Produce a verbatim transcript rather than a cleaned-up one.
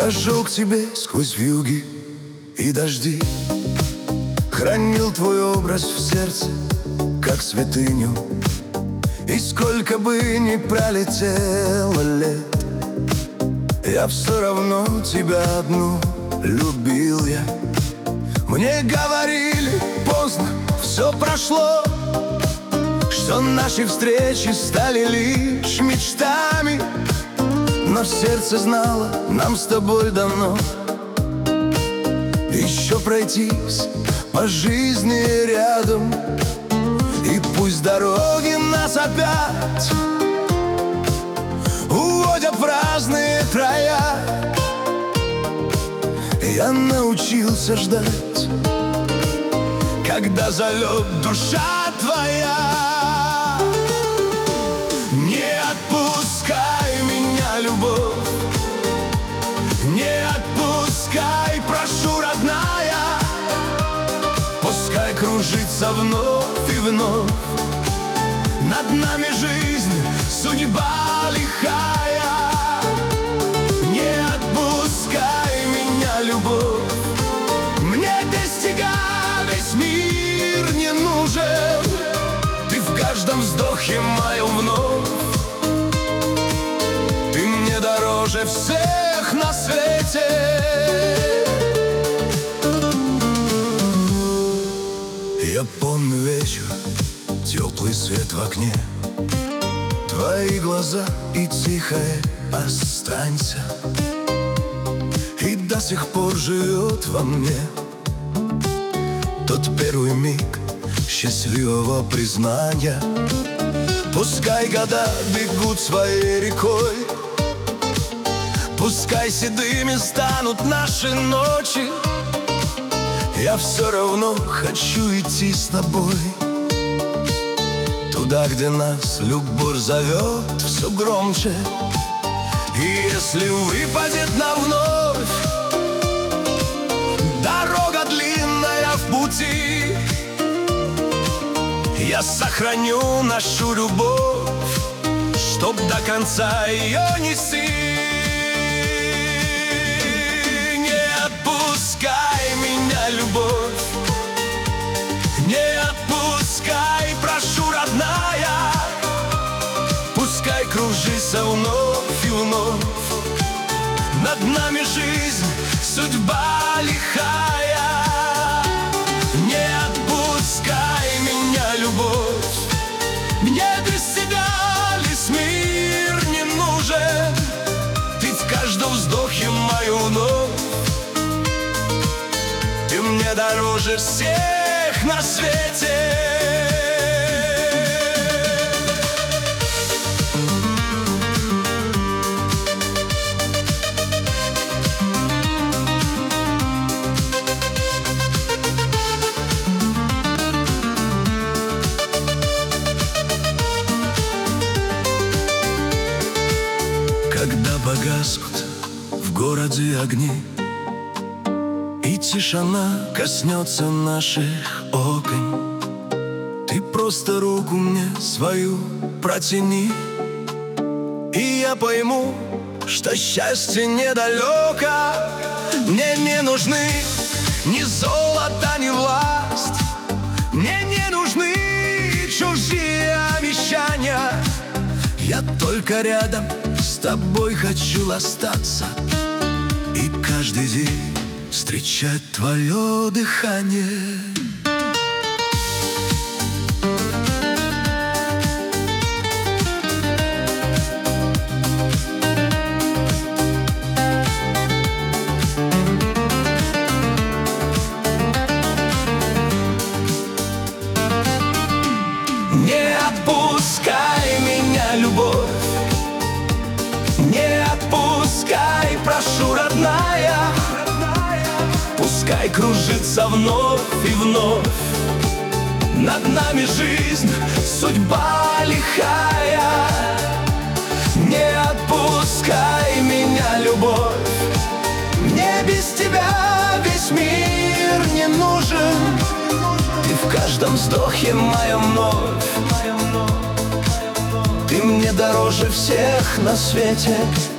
Я шел к тебе сквозь вьюги и дожди, хранил твой образ в сердце, как святыню. И сколько бы ни пролетело лет, я все равно тебя одну любил я. Мне говорили, поздно, все прошло, что наши встречи стали лишь мечтами. Но сердце знало, нам с тобой давно еще пройтись по жизни рядом. И пусть дороги нас опять уводят в разные края, я научился ждать, когда зовет душа твоя. Не отпускай меня, любовь, не отпускай, прошу, родная. Пускай кружится вновь и вновь над нами жизнь, судьба лихая. Не отпускай меня, любовь, мне без тебя весь мир не нужен. Ты в каждом вздохе моем вновь, ты мне дороже всех на свете. Я помню вечер, теплый свет в окне, твои глаза и тихое «останься». И до сих пор живет во мне тот первый миг счастливого признания. Пускай года бегут своей рекой, пускай седыми станут наши ночи, я все равно хочу идти с тобой туда, где нас любовь зовет все громче. И если выпадет нам вновь дорога длинная в пути, я сохраню нашу любовь, чтоб до конца ее нести. Любовь, не отпускай, прошу, родная. Пускай кружится вновь и вновь над нами жизнь, судьба лихая. Не отпускай меня, любовь, мне без тебя весь мир не нужен. Ты в каждом вздохе мою вновь, ты мне дороже всех на свете. Когда погаснут в городе огни и тишина коснется наших окон, ты просто руку мне свою протяни, и я пойму, что счастье недалеко. Мне не нужны ни золото, ни власть, мне не нужны чужие обещания. Я только рядом с тобой хочу остаться и каждый день встречать твое дыхание. Не отпускай меня, любовь, не отпускай, прошу, родная. Пускай кружится вновь и вновь над нами жизнь, судьба лихая. Не отпускай меня, любовь, мне без тебя весь мир не нужен. Ты в каждом вздохе моем вновь, ты мне дороже всех на свете.